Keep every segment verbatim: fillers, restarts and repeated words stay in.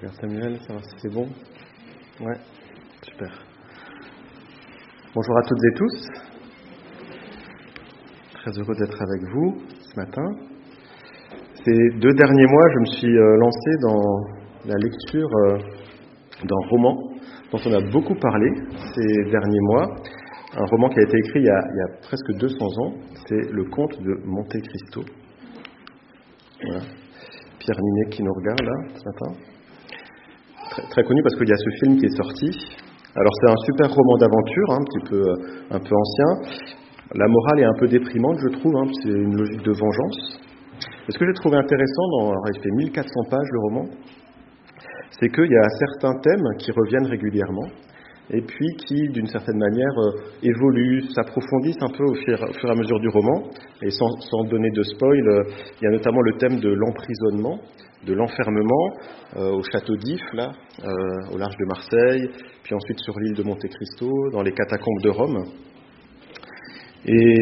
Regarde Samuel, savoir si c'est bon. Ouais, super. Bonjour à toutes et tous. Très heureux d'être avec vous ce matin. Ces deux derniers mois, je me suis lancé dans la lecture d'un roman dont on a beaucoup parlé ces derniers mois. Un roman qui a été écrit il y a, il y a presque deux cents ans. C'est Le Comte de Monte Cristo. Voilà. Pierre Ninet qui nous regarde là ce matin. Très, très connu parce qu'il y a ce film qui est sorti. Alors c'est un super roman d'aventure, hein, un petit peu, un peu ancien. La morale est un peu déprimante, je trouve. Hein, c'est une logique de vengeance. Et ce que j'ai trouvé intéressant, dans, alors il fait mille quatre cents pages le roman, c'est qu'il y a certains thèmes qui reviennent régulièrement et puis qui, d'une certaine manière, euh, évoluent, s'approfondissent un peu au fur, au fur et à mesure du roman. Et sans, sans donner de spoil, euh, il y a notamment le thème de l'emprisonnement, de l'enfermement euh, au château d'If, là, euh, au large de Marseille, puis ensuite sur l'île de Monte Cristo, dans les catacombes de Rome. Et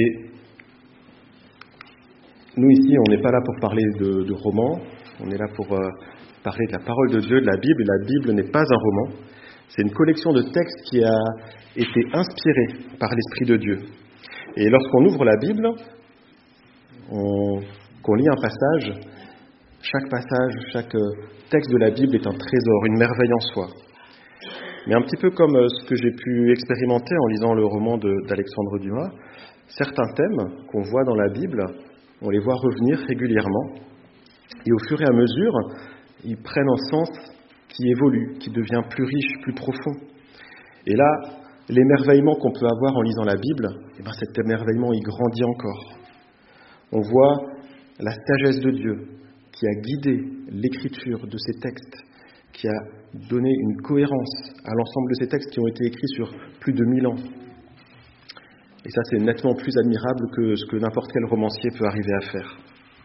nous, ici, on n'est pas là pour parler de, de romans, on est là pour euh, parler de la parole de Dieu, de la Bible. Et la Bible n'est pas un roman, c'est une collection de textes qui a été inspirée par l'Esprit de Dieu. Et lorsqu'on ouvre la Bible, on, qu'on lit un passage, chaque passage, chaque texte de la Bible est un trésor, une merveille en soi. Mais un petit peu comme ce que j'ai pu expérimenter en lisant le roman de, d'Alexandre Dumas, certains thèmes qu'on voit dans la Bible, on les voit revenir régulièrement. Et au fur et à mesure, ils prennent un sens qui évolue, qui devient plus riche, plus profond. Et là, l'émerveillement qu'on peut avoir en lisant la Bible, eh ben cet émerveillement, il grandit encore. On voit la sagesse de Dieu qui a guidé l'écriture de ces textes, qui a donné une cohérence à l'ensemble de ces textes qui ont été écrits sur plus de mille ans. Et ça, c'est nettement plus admirable que ce que n'importe quel romancier peut arriver à faire.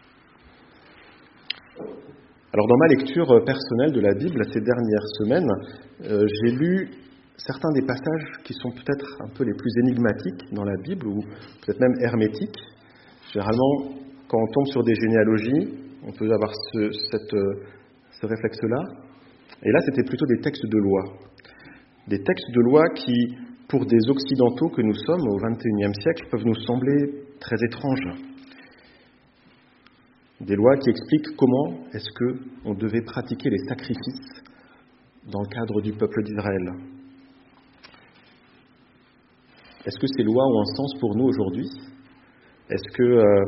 Alors, dans ma lecture personnelle de la Bible, ces dernières semaines, euh, j'ai lu certains des passages qui sont peut-être un peu les plus énigmatiques dans la Bible, ou peut-être même hermétiques. Généralement, quand on tombe sur des généalogies, on peut avoir ce, cette, ce réflexe-là. Et là, c'était plutôt des textes de loi. Des textes de loi qui, pour des occidentaux que nous sommes au vingt et unième siècle, peuvent nous sembler très étranges. Des lois qui expliquent comment est-ce qu'on devait pratiquer les sacrifices dans le cadre du peuple d'Israël. Est-ce que ces lois ont un sens pour nous aujourd'hui ? Est-ce que, euh,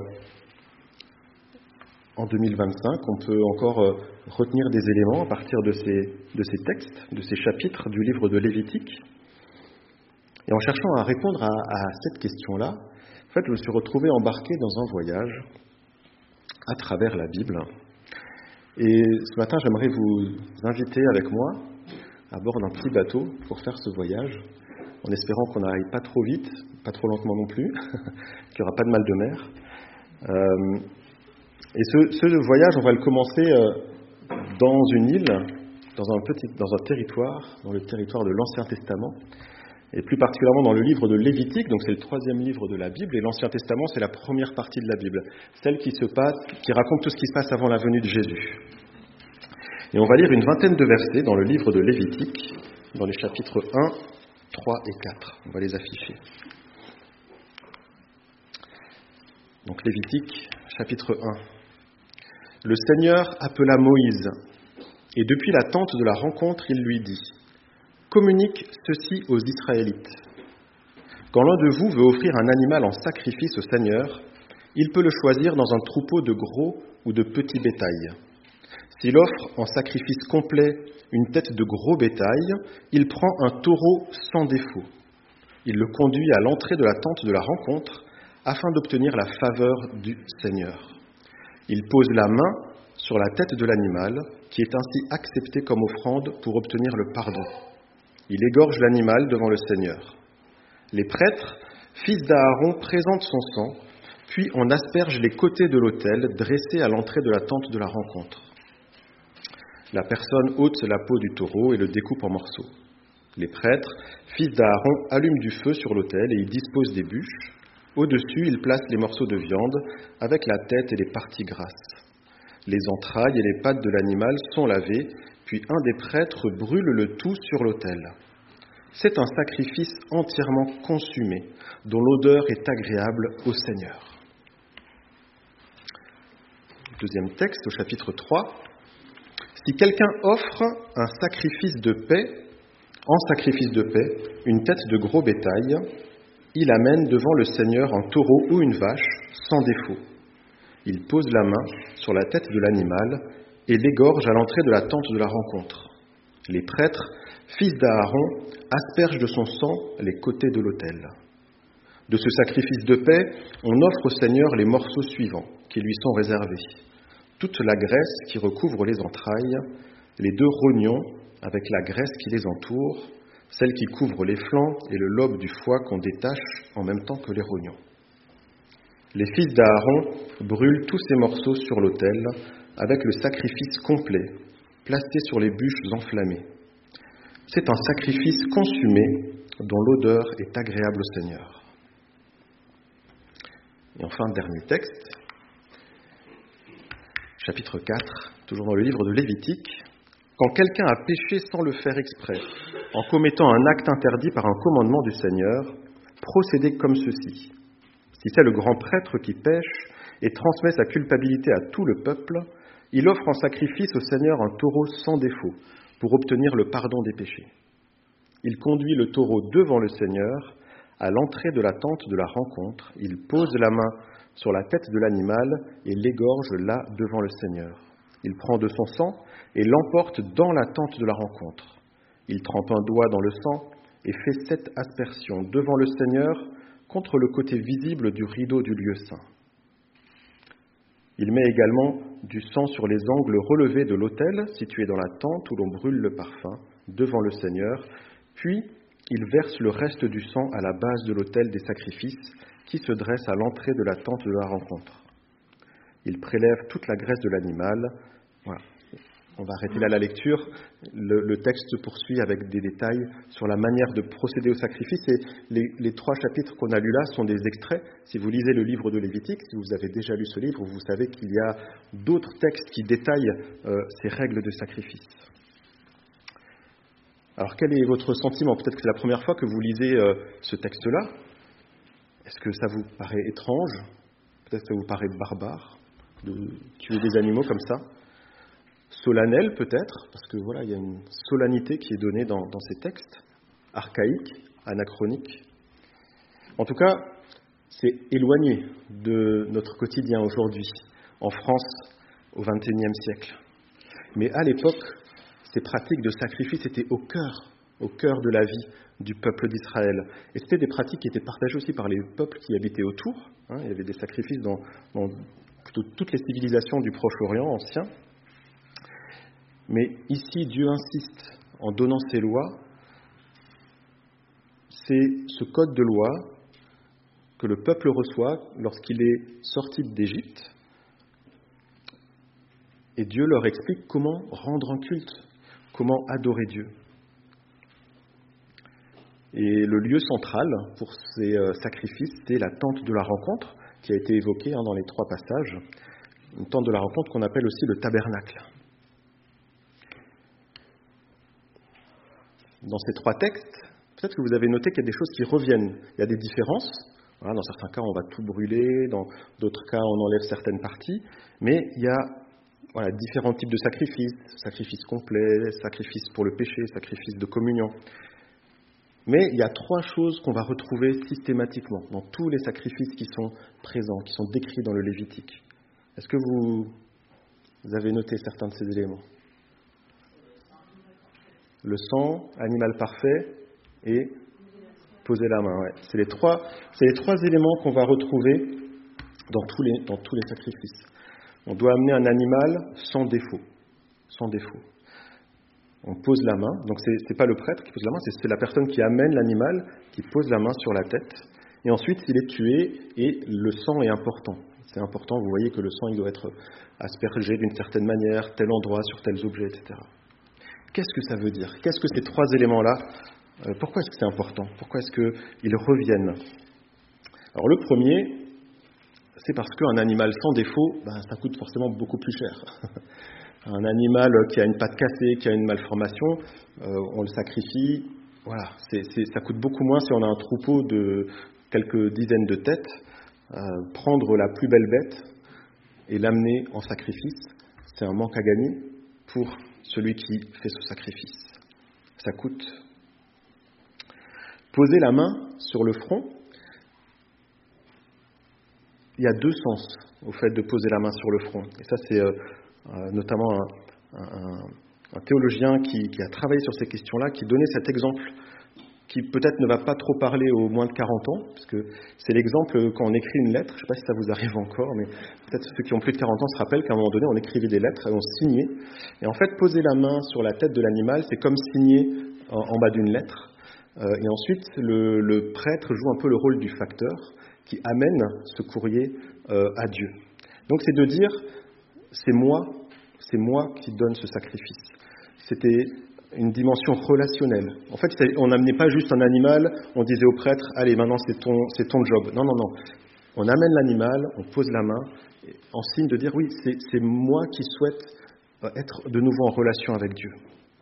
en deux mille vingt-cinq, on peut encore euh, retenir des éléments à partir de ces, de ces textes, de ces chapitres du livre de Lévitique ? Et en cherchant à répondre à, à cette question-là, en fait, je me suis retrouvé embarqué dans un voyage à travers la Bible. Et ce matin, j'aimerais vous inviter avec moi à bord d'un petit bateau pour faire ce voyage, en espérant qu'on n'arrive pas trop vite, pas trop lentement non plus, qu'il n'y aura pas de mal de mer. Euh, et ce, ce voyage, on va le commencer euh, dans une île, dans un, petit, dans un territoire, dans le territoire de l'Ancien Testament, et plus particulièrement dans le livre de Lévitique, donc c'est le troisième livre de la Bible, et l'Ancien Testament, c'est la première partie de la Bible, celle qui se passe, qui raconte tout ce qui se passe avant la venue de Jésus. Et on va lire une vingtaine de versets dans le livre de Lévitique, dans les chapitres un, trois et quatre. On va les afficher. Donc Lévitique, chapitre un. Le Seigneur appela Moïse, et depuis la tente de la rencontre, il lui dit: communique ceci aux Israélites. Quand l'un de vous veut offrir un animal en sacrifice au Seigneur, il peut le choisir dans un troupeau de gros ou de petits bétail. S'il offre en sacrifice complet une tête de gros bétail, il prend un taureau sans défaut. Il le conduit à l'entrée de la tente de la rencontre afin d'obtenir la faveur du Seigneur. Il pose la main sur la tête de l'animal, qui est ainsi accepté comme offrande pour obtenir le pardon. Il égorge l'animal devant le Seigneur. Les prêtres, fils d'Aaron, présentent son sang, puis on asperge les côtés de l'autel dressé à l'entrée de la tente de la rencontre. La personne ôte la peau du taureau et le découpe en morceaux. Les prêtres, fils d'Aaron, allument du feu sur l'autel et y disposent des bûches. Au-dessus, ils placent les morceaux de viande avec la tête et les parties grasses. Les entrailles et les pattes de l'animal sont lavées, puis un des prêtres brûle le tout sur l'autel. C'est un sacrifice entièrement consumé, dont l'odeur est agréable au Seigneur. Deuxième texte, au chapitre trois. Si quelqu'un offre un sacrifice de paix, en sacrifice de paix, une tête de gros bétail, il amène devant le Seigneur un taureau ou une vache sans défaut. Il pose la main sur la tête de l'animal et l'égorge à l'entrée de la tente de la rencontre. Les prêtres, fils d'Aaron, aspergent de son sang les côtés de l'autel. De ce sacrifice de paix, on offre au Seigneur les morceaux suivants, qui lui sont réservés. Toute la graisse qui recouvre les entrailles, les deux rognons avec la graisse qui les entoure, celle qui couvre les flancs et le lobe du foie qu'on détache en même temps que les rognons. Les fils d'Aaron brûlent tous ces morceaux sur l'autel avec le sacrifice complet, placé sur les bûches enflammées. C'est un sacrifice consumé dont l'odeur est agréable au Seigneur. Et enfin, dernier texte, chapitre quatre, toujours dans le livre de Lévitique. Quand quelqu'un a péché sans le faire exprès, en commettant un acte interdit par un commandement du Seigneur, procédez comme ceci. Si c'est le grand prêtre qui pêche et transmet sa culpabilité à tout le peuple, il offre en sacrifice au Seigneur un taureau sans défaut pour obtenir le pardon des péchés. Il conduit le taureau devant le Seigneur à l'entrée de la tente de la rencontre. Il pose la main sur la tête de l'animal et l'égorge là devant le Seigneur. Il prend de son sang et l'emporte dans la tente de la rencontre. Il trempe un doigt dans le sang et fait sept aspersions devant le Seigneur contre le côté visible du rideau du lieu saint. Il met également du sang sur les angles relevés de l'autel situé dans la tente où l'on brûle le parfum devant le Seigneur, puis il verse le reste du sang à la base de l'autel des sacrifices qui se dresse à l'entrée de la tente de la rencontre. Il prélève toute la graisse de l'animal. Voilà. On va arrêter là la lecture. Le, le texte se poursuit avec des détails sur la manière de procéder au sacrifice. Et les, les trois chapitres qu'on a lus là sont des extraits. Si vous lisez le livre de Lévitique, si vous avez déjà lu ce livre, vous savez qu'il y a d'autres textes qui détaillent euh, ces règles de sacrifice. Alors quel est votre sentiment ? Peut-être que c'est la première fois que vous lisez euh, ce texte-là. Est-ce que ça vous paraît étrange ? Peut-être que ça vous paraît barbare de tuer des animaux comme ça ? Solennel peut-être, parce que voilà, il y a une solennité qui est donnée dans, dans ces textes, archaïques, anachroniques. En tout cas, c'est éloigné de notre quotidien aujourd'hui, en France, au vingt et unième siècle. Mais à l'époque, ces pratiques de sacrifice étaient au cœur, au cœur de la vie du peuple d'Israël. Et c'était des pratiques qui étaient partagées aussi par les peuples qui habitaient autour. Hein, il y avait des sacrifices dans, dans plutôt toutes les civilisations du Proche-Orient ancien. Mais ici, Dieu insiste en donnant ses lois. C'est ce code de loi que le peuple reçoit lorsqu'il est sorti d'Égypte. Et Dieu leur explique comment rendre un culte, comment adorer Dieu. Et le lieu central pour ces sacrifices, c'est la tente de la rencontre, qui a été évoquée hein, dans les trois passages. Une tente de la rencontre qu'on appelle aussi le tabernacle. Dans ces trois textes, peut-être que vous avez noté qu'il y a des choses qui reviennent. Il y a des différences. Voilà, dans certains cas, on va tout brûler. Dans d'autres cas, on enlève certaines parties. Mais il y a voilà, différents types de sacrifices. Sacrifices complets, sacrifices pour le péché, sacrifices de communion. Mais il y a trois choses qu'on va retrouver systématiquement dans tous les sacrifices qui sont présents, qui sont décrits dans le Lévitique. Est-ce que vous, vous avez noté certains de ces éléments ? Le sang, animal parfait et poser la main. Ouais. C'est les trois, c'est les trois éléments qu'on va retrouver dans tous les, dans tous les sacrifices. On doit amener un animal sans défaut, sans défaut. On pose la main, donc c'est, c'est pas le prêtre qui pose la main, c'est, c'est la personne qui amène l'animal qui pose la main sur la tête. Et ensuite, il est tué et le sang est important. C'est important, vous voyez que le sang il doit être aspergé d'une certaine manière, tel endroit, sur tels objets, et cetera. Qu'est-ce que ça veut dire ? Qu'est-ce que ces trois éléments-là, euh, pourquoi est-ce que c'est important ? Pourquoi est-ce qu'ils reviennent ? Alors le premier, c'est parce qu'un animal sans défaut, ben, ça coûte forcément beaucoup plus cher. un animal qui a une patte cassée, qui a une malformation, euh, on le sacrifie. Voilà, c'est, c'est, ça coûte beaucoup moins si on a un troupeau de quelques dizaines de têtes. Euh, prendre la plus belle bête et l'amener en sacrifice, c'est un manque à gagner pour celui qui fait ce sacrifice. Ça coûte. Poser la main sur le front, il y a deux sens au fait de poser la main sur le front. Et ça, c'est euh, euh, notamment un, un, un théologien qui, qui a travaillé sur ces questions-là, qui donnait cet exemple qui peut-être ne va pas trop parler aux moins de quarante ans, parce que c'est l'exemple quand on écrit une lettre, je ne sais pas si ça vous arrive encore, mais peut-être ceux qui ont plus de quarante ans se rappellent qu'à un moment donné, on écrivait des lettres et on signait. Et en fait, poser la main sur la tête de l'animal, c'est comme signer en, en bas d'une lettre. Euh, et ensuite, le, le prêtre joue un peu le rôle du facteur qui amène ce courrier euh, à Dieu. Donc c'est de dire, c'est moi, c'est moi qui donne ce sacrifice. C'était une dimension relationnelle. En fait, on n'amenait pas juste un animal, on disait au prêtre, allez, maintenant c'est ton, c'est ton job. Non, non, non. On amène l'animal, on pose la main, en signe de dire, oui, c'est, c'est moi qui souhaite être de nouveau en relation avec Dieu.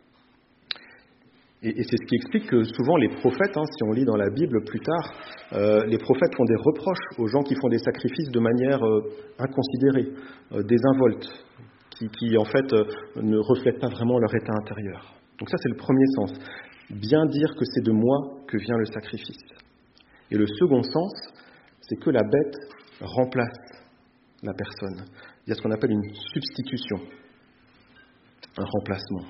Et, et c'est ce qui explique que souvent les prophètes, hein, si on lit dans la Bible plus tard, euh, les prophètes font des reproches aux gens qui font des sacrifices de manière euh, inconsidérée, euh, désinvolte, qui, qui en fait euh, ne reflètent pas vraiment leur état intérieur. Donc ça, c'est le premier sens. Bien dire que c'est de moi que vient le sacrifice. Et le second sens, c'est que la bête remplace la personne. Il y a ce qu'on appelle une substitution, un remplacement.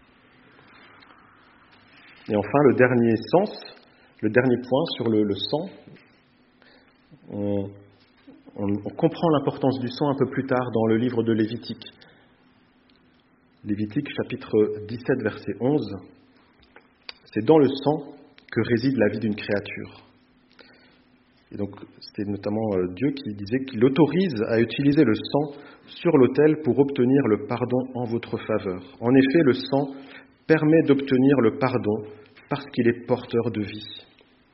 Et enfin, le dernier sens, le dernier point sur le, le sang, on, on, on comprend l'importance du sang un peu plus tard dans le livre de Lévitique. Lévitique, chapitre dix-sept, verset onze. C'est dans le sang que réside la vie d'une créature. Et donc, c'était notamment Dieu qui disait qu'il autorise à utiliser le sang sur l'autel pour obtenir le pardon en votre faveur. En effet, le sang permet d'obtenir le pardon parce qu'il est porteur de vie.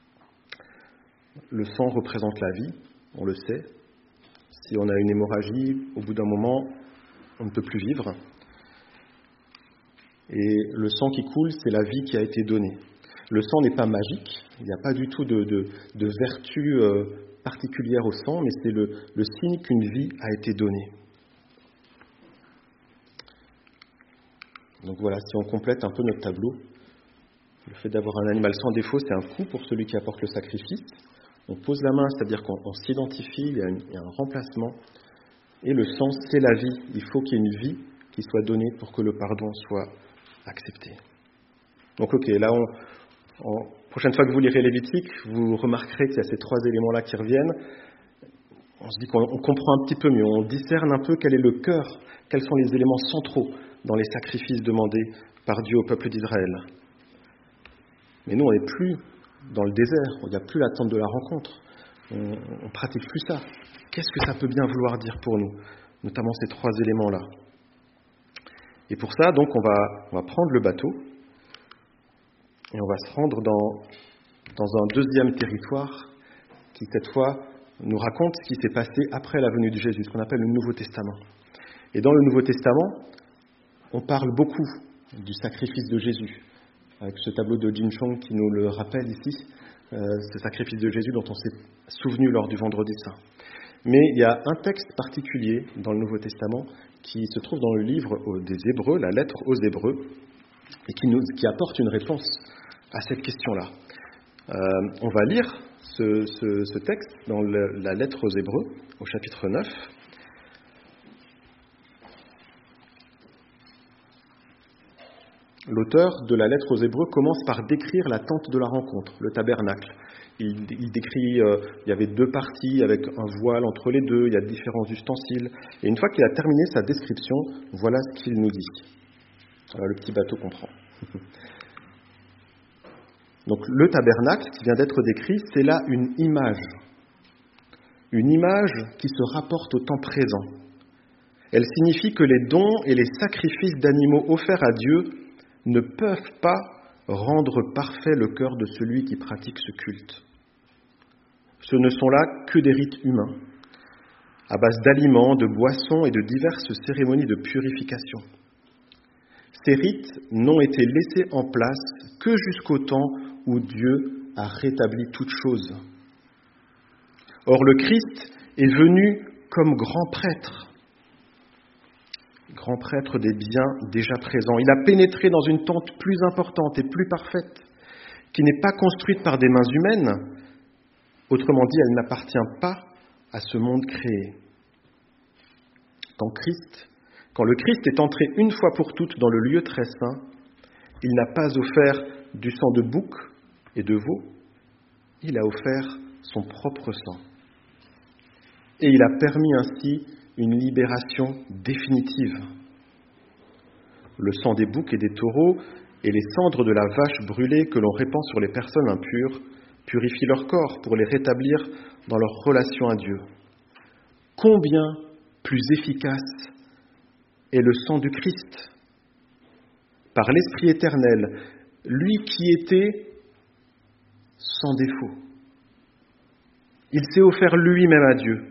Le sang représente la vie, on le sait. Si on a une hémorragie, au bout d'un moment, on ne peut plus vivre. Et le sang qui coule, c'est la vie qui a été donnée. Le sang n'est pas magique, il n'y a pas du tout de, de, de vertu euh, particulière au sang, mais c'est le, le signe qu'une vie a été donnée. Donc voilà, si on complète un peu notre tableau, le fait d'avoir un animal sans défaut, c'est un coût pour celui qui apporte le sacrifice. On pose la main, c'est-à-dire qu'on on s'identifie, il y, a une, il y a un remplacement. Et le sang, c'est la vie. Il faut qu'il y ait une vie qui soit donnée pour que le pardon soit accepté. Donc ok, là, on, on, prochaine fois que vous lirez Lévitique, vous remarquerez qu'il y a ces trois éléments-là qui reviennent. On se dit qu'on on comprend un petit peu mieux, on discerne un peu quel est le cœur, quels sont les éléments centraux dans les sacrifices demandés par Dieu au peuple d'Israël. Mais nous, on n'est plus dans le désert, il n'y a plus l'attente de la rencontre, on ne pratique plus ça. Qu'est-ce que ça peut bien vouloir dire pour nous, notamment ces trois éléments-là? Et pour ça, donc, on va, on va prendre le bateau et on va se rendre dans, dans un deuxième territoire qui, cette fois, nous raconte ce qui s'est passé après la venue de Jésus, ce qu'on appelle le Nouveau Testament. Et dans le Nouveau Testament, on parle beaucoup du sacrifice de Jésus, avec ce tableau de Jin Chong qui nous le rappelle ici, euh, ce sacrifice de Jésus dont on s'est souvenu lors du Vendredi Saint. Mais il y a un texte particulier dans le Nouveau Testament qui se trouve dans le livre des Hébreux, la lettre aux Hébreux, et qui, nous, qui apporte une réponse à cette question-là. Euh, on va lire ce, ce, ce texte dans le, la lettre aux Hébreux, au chapitre neuf. L'auteur de la lettre aux Hébreux commence par décrire la tente de la rencontre, le tabernacle. Il, il décrit, euh, il y avait deux parties avec un voile entre les deux, il y a différents ustensiles. Et une fois qu'il a terminé sa description, voilà ce qu'il nous dit. Alors, le petit bateau comprend. Donc le tabernacle qui vient d'être décrit, c'est là une image. Une image qui se rapporte au temps présent. Elle signifie que les dons et les sacrifices d'animaux offerts à Dieu ne peuvent pas rendre parfait le cœur de celui qui pratique ce culte. Ce ne sont là que des rites humains, à base d'aliments, de boissons et de diverses cérémonies de purification. ces rites n'ont été laissés en place que jusqu'au temps où Dieu a rétabli toutes choses. Or, le Christ est venu comme grand prêtre, grand prêtre des biens déjà présents. Il a pénétré dans une tente plus importante et plus parfaite, qui n'est pas construite par des mains humaines. Autrement dit, elle n'appartient pas à ce monde créé. Quand Christ, quand le Christ est entré une fois pour toutes dans le lieu très saint, il n'a pas offert du sang de bouc et de veau, il a offert son propre sang. Et il a permis ainsi une libération définitive. Le sang des boucs et des taureaux et les cendres de la vache brûlée que l'on répand sur les personnes impures purifient leur corps pour les rétablir dans leur relation à Dieu. Combien plus efficace est le sang du Christ, par l'Esprit éternel, lui qui était sans défaut. Il s'est offert lui-même à Dieu.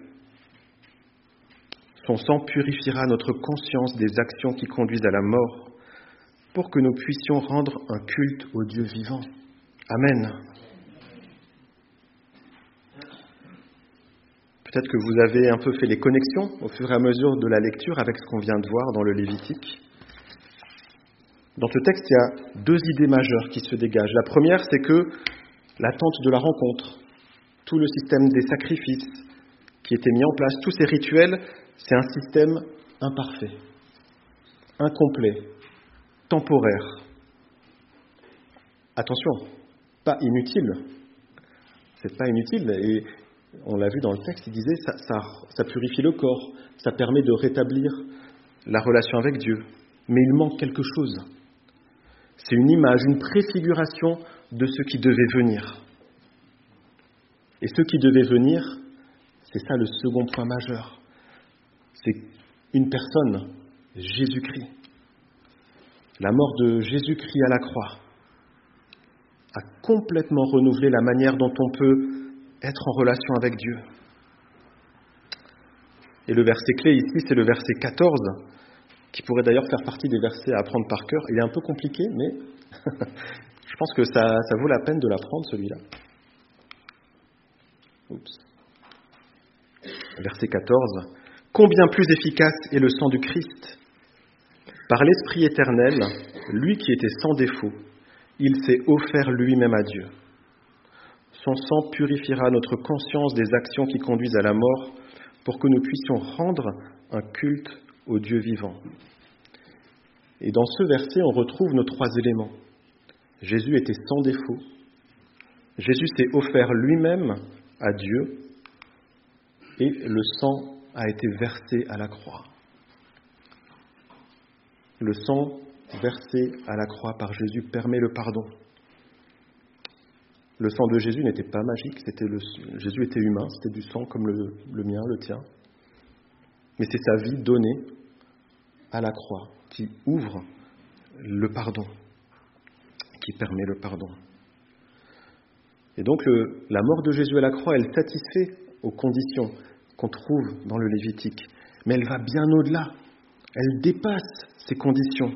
Son sang purifiera notre conscience des actions qui conduisent à la mort, pour que nous puissions rendre un culte au Dieu vivant. Amen. Peut-être que vous avez un peu fait les connexions au fur et à mesure de la lecture avec ce qu'on vient de voir dans le Lévitique. Dans ce texte, il y a deux idées majeures qui se dégagent. La première, c'est que l'attente de la rencontre, tout le système des sacrifices qui était mis en place, tous ces rituels, c'est un système imparfait, incomplet, temporaire. Attention, pas inutile. C'est pas inutile. Et on l'a vu dans le texte, il disait ça, ça, ça purifie le corps, ça permet de rétablir la relation avec Dieu. Mais il manque quelque chose. C'est une image, une préfiguration de ce qui devait venir. Et ce qui devait venir, c'est ça le second point majeur. C'est une personne, Jésus-Christ. La mort de Jésus-Christ à la croix a complètement renouvelé la manière dont on peut être en relation avec Dieu. Et le verset clé ici, c'est le verset quatorze, qui pourrait d'ailleurs faire partie des versets à apprendre par cœur. Il est un peu compliqué, mais je pense que ça, ça vaut la peine de l'apprendre, celui-là. Oups. Verset quatorze. « Combien plus efficace est le sang du Christ ? Par l'Esprit éternel, lui qui était sans défaut, il s'est offert lui-même à Dieu. Son sang purifiera notre conscience des actions qui conduisent à la mort pour que nous puissions rendre un culte au Dieu vivant. » Et dans ce verset, on retrouve nos trois éléments. Jésus était sans défaut. Jésus s'est offert lui-même à Dieu. Et le sang a été versé à la croix. Le sang versé à la croix par Jésus permet le pardon. Le sang de Jésus n'était pas magique, c'était le, Jésus était humain, c'était du sang comme le, le mien, le tien. Mais c'est sa vie donnée à la croix qui ouvre le pardon, qui permet le pardon. Et donc le, la mort de Jésus à la croix, elle satisfait aux conditions qu'on trouve dans le Lévitique. Mais elle va bien au-delà. Elle dépasse ces conditions.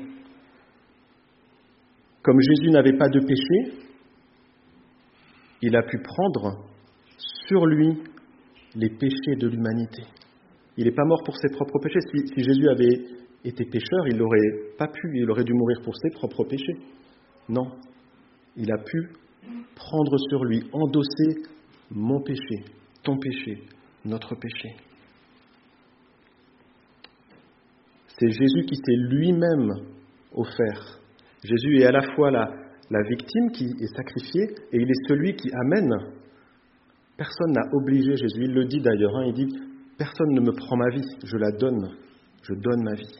Comme Jésus n'avait pas de péché, il a pu prendre sur lui les péchés de l'humanité. Il n'est pas mort pour ses propres péchés. Si, si Jésus avait été pécheur, il n'aurait pas pu, il aurait dû mourir pour ses propres péchés. Non, il a pu prendre sur lui, endosser mon péché, ton péché, notre péché. C'est Jésus qui s'est lui-même offert. Jésus est à la fois la, la victime qui est sacrifiée et il est celui qui amène. Personne n'a obligé Jésus. Il le dit d'ailleurs, hein, il dit « Personne ne me prend ma vie, je la donne, je donne ma vie ».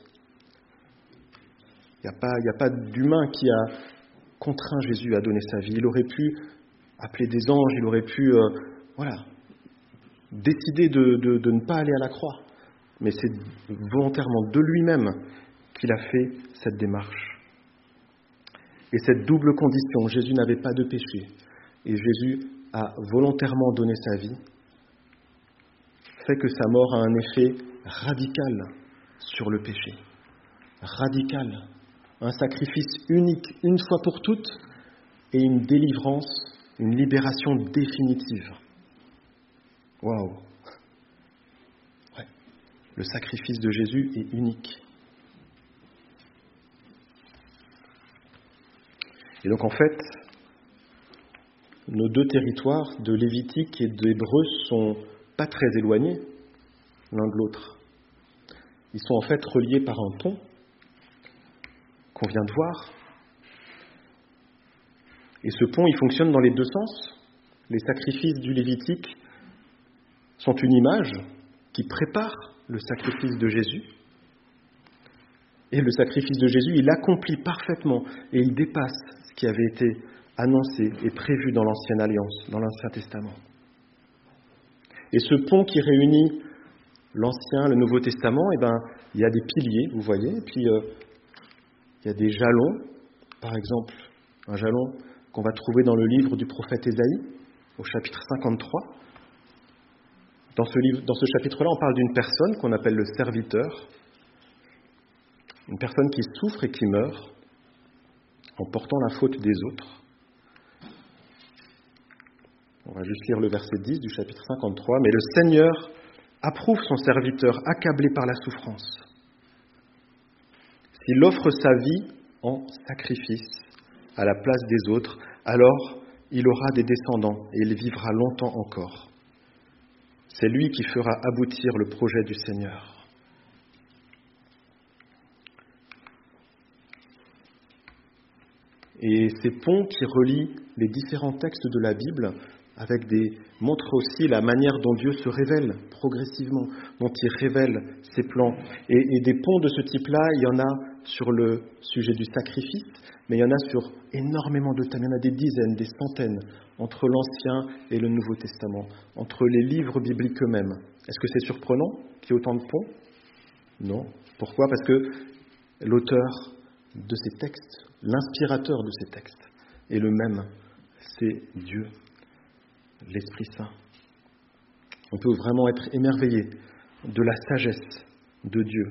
Il n'y a pas, il n'y a pas d'humain qui a contraint Jésus à donner sa vie. Il aurait pu appeler des anges, il aurait pu euh, voilà, décider de, de, de ne pas aller à la croix. Mais c'est volontairement de lui-même qu'il a fait cette démarche. Et cette double condition, Jésus n'avait pas de péché, et Jésus a volontairement donné sa vie, fait que sa mort a un effet radical sur le péché. Radical. un sacrifice unique, une fois pour toutes, et une délivrance, une libération définitive. Waouh! Ouais. Le sacrifice de Jésus est unique. Et donc en fait, nos deux territoires de Lévitique et d'Hébreu sont pas très éloignés l'un de l'autre. Ils sont en fait reliés par un pont qu'on vient de voir. Et ce pont, il fonctionne dans les deux sens. Les sacrifices du Lévitique sont une image qui prépare le sacrifice de Jésus. Et le sacrifice de Jésus, il accomplit parfaitement et il dépasse ce qui avait été annoncé et prévu dans l'Ancienne Alliance, dans l'Ancien Testament. Et ce pont qui réunit l'Ancien, le Nouveau Testament, eh ben, il y a des piliers, vous voyez, et puis euh, il y a des jalons, par exemple, un jalon qu'on va trouver dans le livre du prophète Ésaïe, au chapitre cinquante-trois. Dans ce, livre, dans ce chapitre-là, on parle d'une personne qu'on appelle le serviteur, une personne qui souffre et qui meurt en portant la faute des autres. On va juste lire le verset dix du chapitre cinquante-trois. « Mais le Seigneur approuve son serviteur accablé par la souffrance. S'il offre sa vie en sacrifice à la place des autres, alors il aura des descendants et il vivra longtemps encore. C'est lui qui fera aboutir le projet du Seigneur. » Et ces ponts qui relient les différents textes de la Bible avec des, montrent aussi la manière dont Dieu se révèle progressivement, dont il révèle ses plans. Et, et des ponts de ce type-là, il y en a sur le sujet du sacrifice, mais il y en a sur énormément de thèmes. Il y en a des dizaines, des centaines, entre l'Ancien et le Nouveau Testament, entre les livres bibliques eux-mêmes. Est-ce que c'est surprenant qu'il y ait autant de ponts ? Non. Pourquoi ? Parce que l'auteur de ces textes, l'inspirateur de ces textes, est le même, c'est Dieu, l'Esprit Saint. On peut vraiment être émerveillé de la sagesse de Dieu.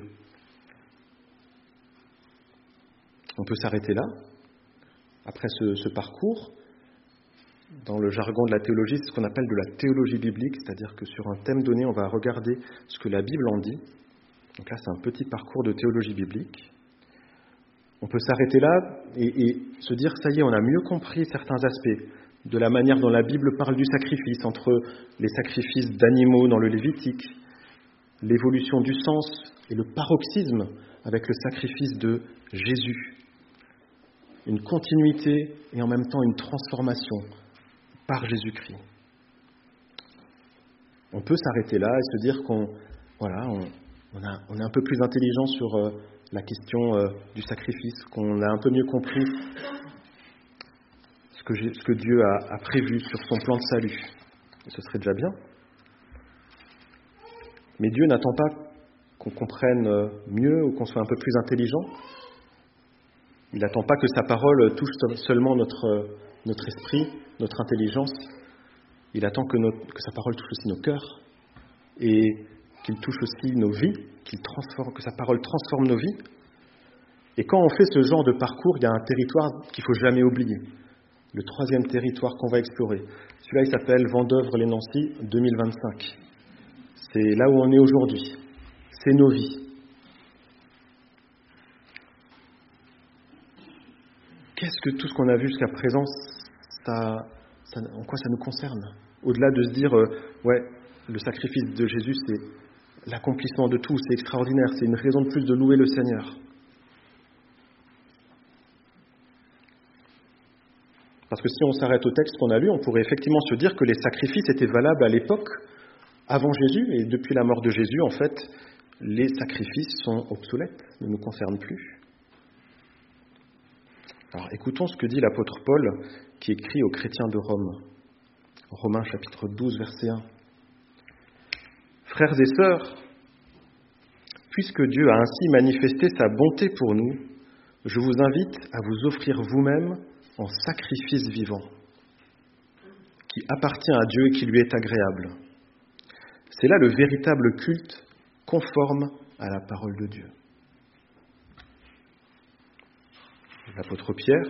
On peut s'arrêter là, après ce, ce parcours. Dans le jargon de la théologie, c'est ce qu'on appelle de la théologie biblique, c'est-à-dire que sur un thème donné, on va regarder ce que la Bible en dit. Donc là, c'est un petit parcours de théologie biblique. On peut s'arrêter là et, et se dire, ça y est, on a mieux compris certains aspects de la manière dont la Bible parle du sacrifice, entre les sacrifices d'animaux dans le Lévitique, l'évolution du sens et le paroxysme avec le sacrifice de Jésus. Une continuité et en même temps une transformation par Jésus-Christ. On peut s'arrêter là et se dire qu'on voilà, on, on, a, on est un peu plus intelligent sur euh, la question euh, du sacrifice, qu'on a un peu mieux compris ce que, ce que Dieu a, a prévu sur son plan de salut. Et ce serait déjà bien. Mais Dieu n'attend pas qu'on comprenne mieux ou qu'on soit un peu plus intelligent. Il n'attend pas que sa parole touche seulement notre, notre esprit, notre intelligence. Il attend que, notre, que sa parole touche aussi nos cœurs et qu'il touche aussi nos vies, qu'il transforme, que sa parole transforme nos vies. Et quand on fait ce genre de parcours, il y a un territoire qu'il ne faut jamais oublier. Le troisième territoire qu'on va explorer. Celui-là, il s'appelle Vendeuvre-les-Nancy deux mille vingt-cinq. C'est là où on est aujourd'hui. C'est nos vies. Qu'est-ce que tout ce qu'on a vu jusqu'à présent, ça, ça, en quoi ça nous concerne ? Au-delà de se dire, euh, ouais, le sacrifice de Jésus, c'est l'accomplissement de tout, c'est extraordinaire, c'est une raison de plus de louer le Seigneur. Parce que si on s'arrête au texte qu'on a lu, on pourrait effectivement se dire que les sacrifices étaient valables à l'époque, avant Jésus, et depuis la mort de Jésus, en fait, les sacrifices sont obsolètes, ne nous concernent plus. Alors écoutons ce que dit l'apôtre Paul, qui écrit aux chrétiens de Rome. Romains chapitre douze, verset un. « Frères et sœurs, puisque Dieu a ainsi manifesté sa bonté pour nous, je vous invite à vous offrir vous-même en sacrifice vivant, qui appartient à Dieu et qui lui est agréable. C'est là le véritable culte conforme à la parole de Dieu. » l'apôtre Pierre.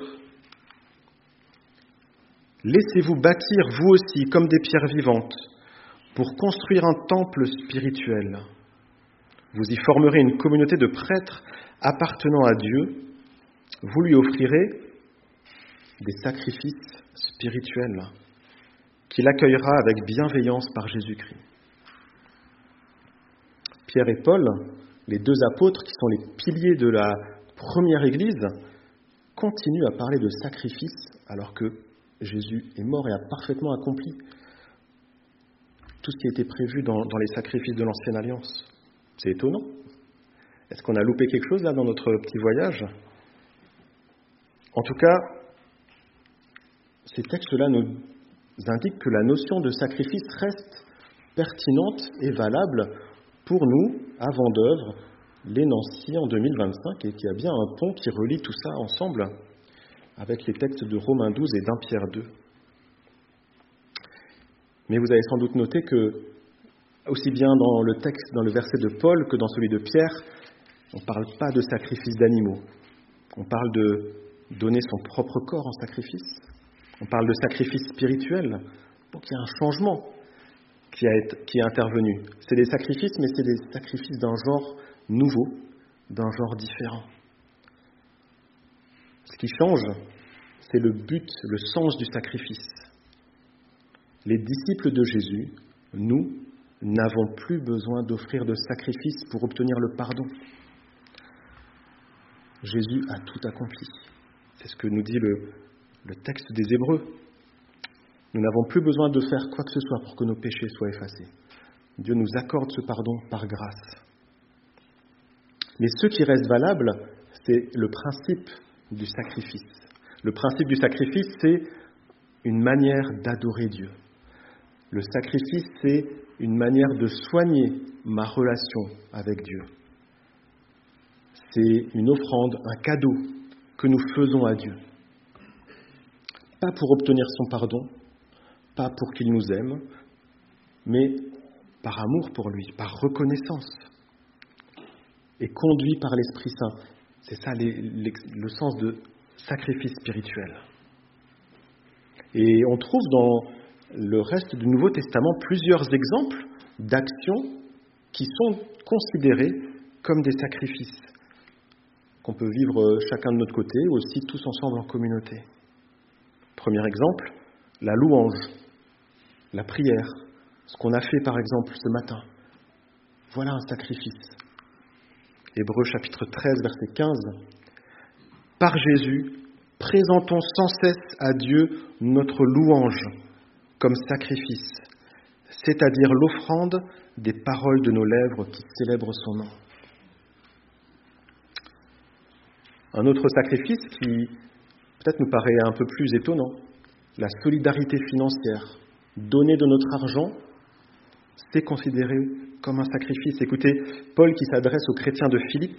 Laissez-vous bâtir, vous aussi, comme des pierres vivantes, pour construire un temple spirituel. Vous y formerez une communauté de prêtres appartenant à Dieu. Vous lui offrirez des sacrifices spirituels qu'il accueillera avec bienveillance par Jésus-Christ. Pierre et Paul, les deux apôtres qui sont les piliers de la première Église, continuent à parler de sacrifice alors que Jésus est mort et a parfaitement accompli tout ce qui était prévu dans, dans les sacrifices de l'Ancienne Alliance. C'est étonnant. Est-ce qu'on a loupé quelque chose là dans notre petit voyage ? En tout cas, ces textes-là nous indiquent que la notion de sacrifice reste pertinente et valable pour nous, à Vendeuvre, les Nancy en deux mille vingt-cinq, et qu'il y a bien un pont qui relie tout ça ensemble avec les textes de Romains douze et d'Un Pierre deux. Mais vous avez sans doute noté que, aussi bien dans le texte, dans le verset de Paul que dans celui de Pierre, on ne parle pas de sacrifice d'animaux. On parle de donner son propre corps en sacrifice. On parle de sacrifice spirituel. Donc il y a un changement qui, a été, qui est intervenu. C'est des sacrifices, mais c'est des sacrifices d'un genre nouveau, d'un genre différent. Ce qui change, c'est le but, le sens du sacrifice. Les disciples de Jésus, nous, n'avons plus besoin d'offrir de sacrifices pour obtenir le pardon. Jésus a tout accompli. C'est ce que nous dit le, le texte des Hébreux. Nous n'avons plus besoin de faire quoi que ce soit pour que nos péchés soient effacés. Dieu nous accorde ce pardon par grâce. Mais ce qui reste valable, c'est le principe du sacrifice. Le principe du sacrifice, c'est une manière d'adorer Dieu. Le sacrifice, c'est une manière de soigner ma relation avec Dieu. C'est une offrande, un cadeau que nous faisons à Dieu. Pas pour obtenir son pardon, pas pour qu'il nous aime, mais par amour pour lui, par reconnaissance, et conduit par l'Esprit Saint. C'est ça les, les, le sens de sacrifice spirituel. Et on trouve dans le reste du Nouveau Testament plusieurs exemples d'actions qui sont considérées comme des sacrifices, qu'on peut vivre chacun de notre côté, ou aussi tous ensemble en communauté. Premier exemple, la louange, la prière, ce qu'on a fait par exemple ce matin. Voilà un sacrifice. Hébreux chapitre treize, verset quinze. Par Jésus, présentons sans cesse à Dieu notre louange comme sacrifice, c'est-à-dire l'offrande des paroles de nos lèvres qui célèbrent son nom. Un autre sacrifice qui peut-être nous paraît un peu plus étonnant, la solidarité financière. Donner de notre argent, c'est considéré comme un sacrifice. Écoutez, Paul qui s'adresse aux chrétiens de Philippe.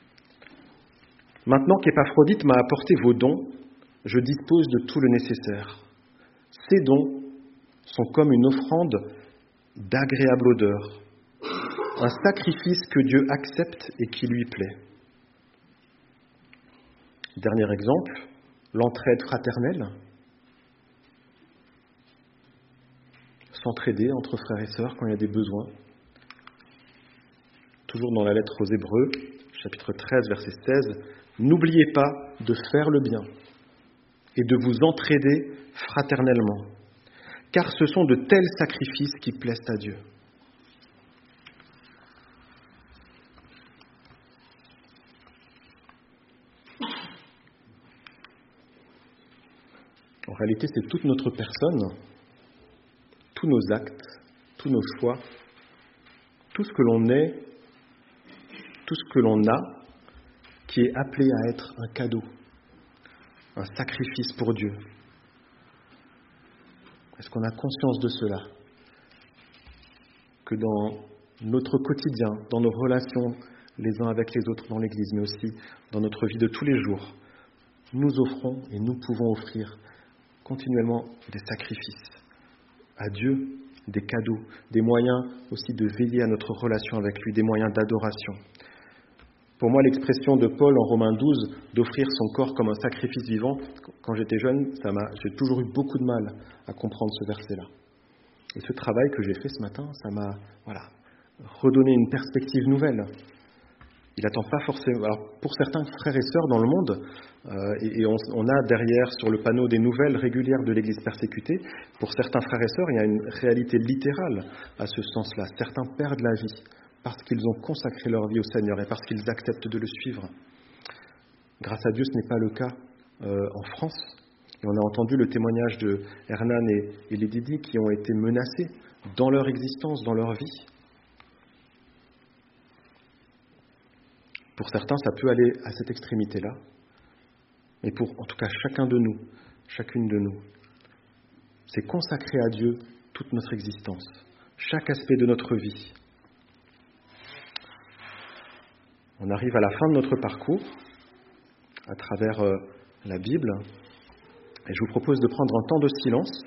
« Maintenant qu'Épaphrodite m'a apporté vos dons, je dispose de tout le nécessaire. Ces dons sont comme une offrande d'agréable odeur, un sacrifice que Dieu accepte et qui lui plaît. » Dernier exemple, l'entraide fraternelle. S'entraider entre frères et sœurs quand il y a des besoins. Toujours dans la lettre aux Hébreux, chapitre treize, verset seize, « N'oubliez pas de faire le bien et de vous entraider fraternellement, car ce sont de tels sacrifices qui plaisent à Dieu. » En réalité, c'est toute notre personne, tous nos actes, tous nos choix, tout ce que l'on est, tout ce que l'on a, qui est appelé à être un cadeau, un sacrifice pour Dieu. Est-ce qu'on a conscience de cela ? Que dans notre quotidien, dans nos relations les uns avec les autres dans l'Église, mais aussi dans notre vie de tous les jours, nous offrons et nous pouvons offrir continuellement des sacrifices à Dieu, des cadeaux, des moyens aussi de veiller à notre relation avec lui, des moyens d'adoration. Pour moi, l'expression de Paul en Romains douze, d'offrir son corps comme un sacrifice vivant, quand j'étais jeune, ça m'a, j'ai toujours eu beaucoup de mal à comprendre ce verset-là. Et ce travail que j'ai fait ce matin, ça m'a voilà, redonné une perspective nouvelle. Il n'attend pas forcément... Alors, pour certains frères et sœurs dans le monde, euh, et, et on, on a derrière sur le panneau des nouvelles régulières de l'Église persécutée, pour certains frères et sœurs, il y a une réalité littérale à ce sens-là. Certains perdent la vie parce qu'ils ont consacré leur vie au Seigneur et parce qu'ils acceptent de le suivre. Grâce à Dieu, ce n'est pas le cas euh, en France. Et on a entendu le témoignage de Hernan et, et Lididi qui ont été menacés dans leur existence, dans leur vie. Pour certains, ça peut aller à cette extrémité-là. Mais pour, en tout cas, chacun de nous, chacune de nous, c'est consacrer à Dieu toute notre existence, chaque aspect de notre vie. On arrive à la fin de notre parcours, à travers euh, la Bible, et je vous propose de prendre un temps de silence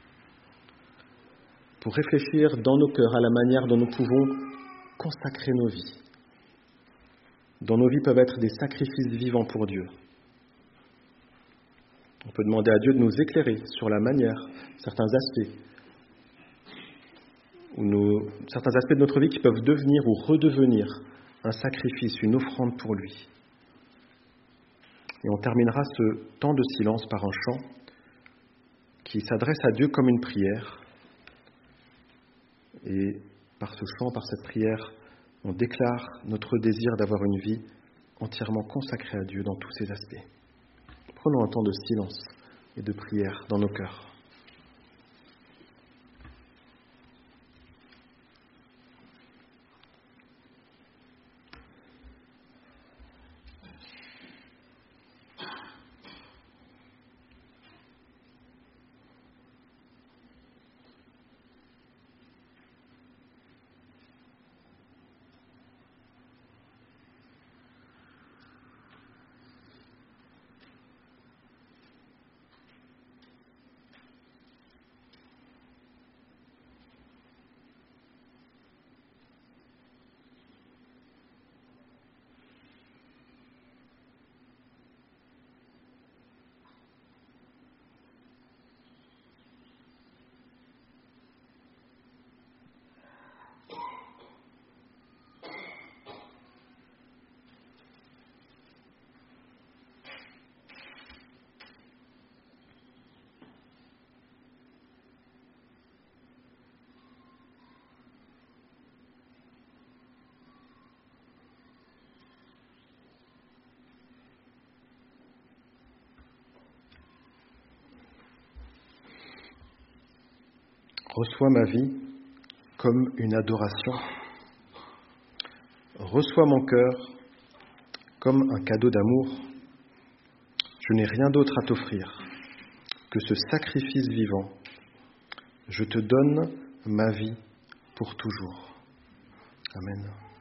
pour réfléchir dans nos cœurs à la manière dont nous pouvons consacrer nos vies, dont nos vies peuvent être des sacrifices vivants pour Dieu. On peut demander à Dieu de nous éclairer sur la manière, certains aspects, ou nos, certains aspects de notre vie qui peuvent devenir ou redevenir un sacrifice, une offrande pour lui. Et on terminera ce temps de silence par un chant qui s'adresse à Dieu comme une prière. Et par ce chant, par cette prière, on déclare notre désir d'avoir une vie entièrement consacrée à Dieu dans tous ses aspects. Prenons un temps de silence et de prière dans nos cœurs. Reçois ma vie comme une adoration. Reçois mon cœur comme un cadeau d'amour. Je n'ai rien d'autre à t'offrir que ce sacrifice vivant. Je te donne ma vie pour toujours. Amen.